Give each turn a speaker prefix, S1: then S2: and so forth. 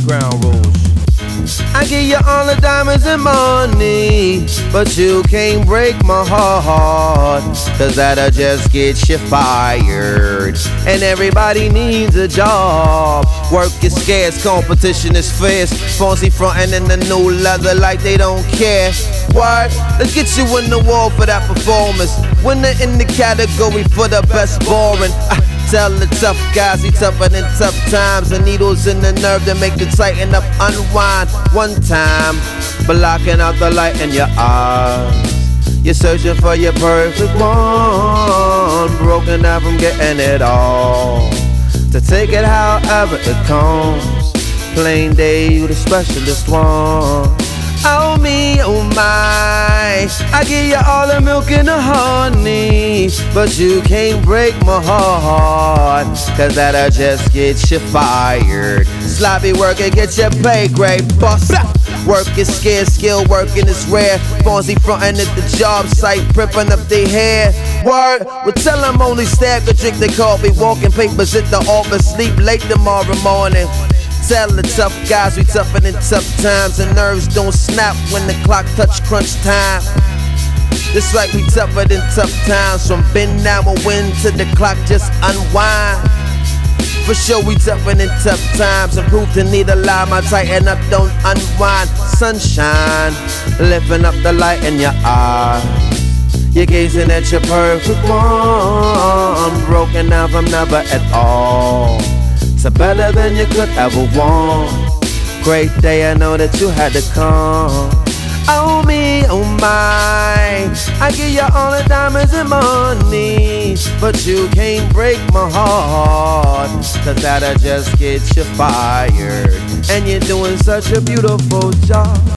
S1: ground rules.
S2: I give you all the diamonds and money, but you can't break my heart, cause that'll just get you fired. And everybody needs a job. Work is scarce, competition is fierce. Fonzie frontin' in the new leather like they don't care. What? Let's get you in the wall for that performance. Winner in the category for the best boring. Tell the tough guys he tougher than tough times. The needles in the nerve to make you tighten up, unwind. One time, blocking out the light in your eyes. You're searching for your perfect one, broken down from getting it all. To take it however it comes. Plain day, you the specialist one. Oh me, oh my, I give you all the milk and the honey, but you can't break my heart, cause that'll just get you fired. Sloppy work and get your pay grade bust. Work is scarce, skill working is rare. Fonzie frontin' at the job site, prippin' up their hair. Word, well tell them only stack or drink the coffee, walking papers at the office, sleep late tomorrow morning. Tell the tough guys we tougher than tough times, and nerves don't snap when the clock touch crunch time. Just like we tougher than tough times, from bend now or win to the clock just unwind. For sure we tougher than tough times, and proof to need a lie, my tighten up, don't unwind. Sunshine, lifting up the light in your eyes. You're gazing at your perfect one, broken down from never at all. So better than you could ever want. Great day, I know that you had to come. Oh me, oh my, I give you all the diamonds and money, but you can't break my heart, cause that'll just get you fired. And you're doing such a beautiful job.